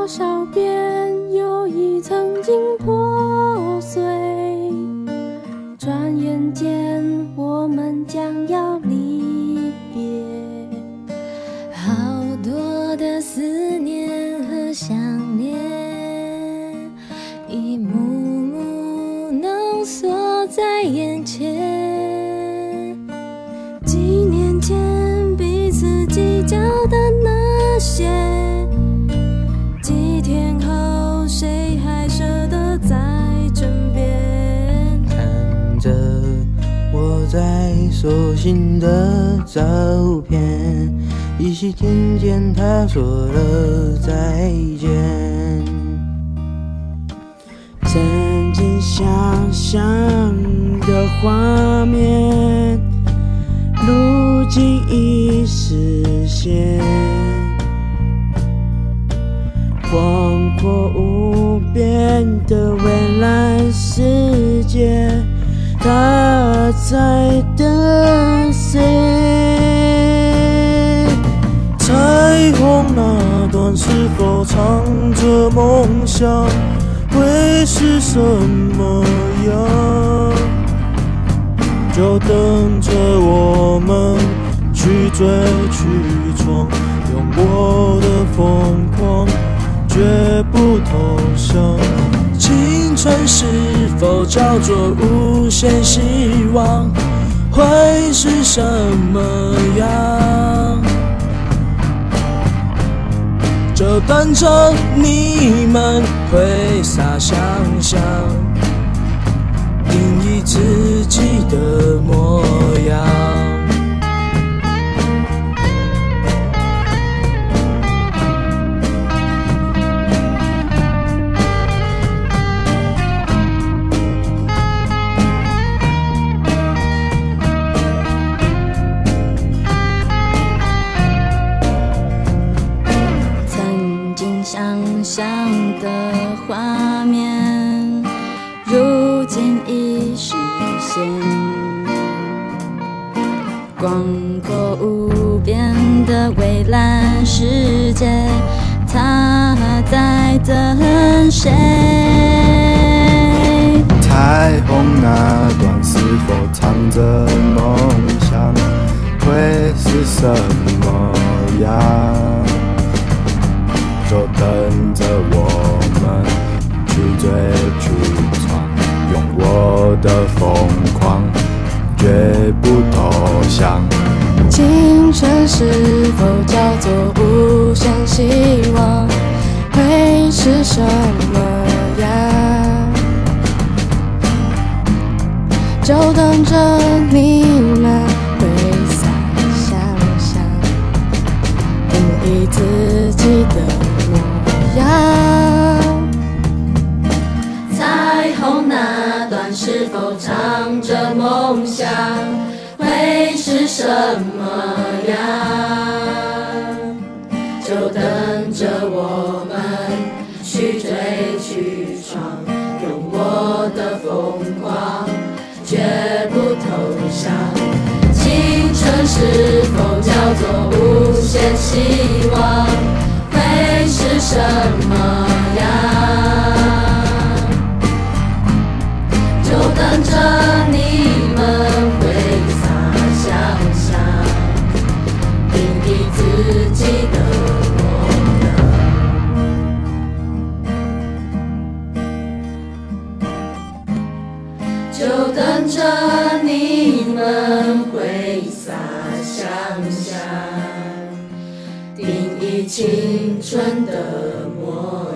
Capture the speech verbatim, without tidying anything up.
多少遍又已曾经破碎，转眼间我们将要离别。 好多的思念和想念，一幕幕浓缩在眼前。 几年前彼此计较的那些，几天后谁还舍得在枕边？ 看着我在手心的照片，依稀听见他说了再见。曾经想象的画面，如今已实现。广阔无边的蔚蓝世界，他在等谁？彩虹那段是否藏着梦想？会是什么样？就等着我们去追去闯，用我的疯狂绝不投降。青春是否叫做无限希望？会是什么样？就等着你们挥洒想象，定义自己的模样。 想象的画面，如今已实现。广阔无边的蔚蓝世界，它在等谁？ 彩虹那段是否藏着梦想？会是什么样？就等着我们去追去闯，用我的疯狂绝不投降。 青春是否叫做无限希望？会是什么样？就等着你们挥洒想象，定义自己的彩虹那段是否藏着梦想？会是什么样？就等着我们去追去闯，用我的疯狂绝不投降。青春是否叫做无限希望？会是什么样？就等着你们挥洒想象，定义自己的模样。就等着你们挥洒想象，定义青春的模样。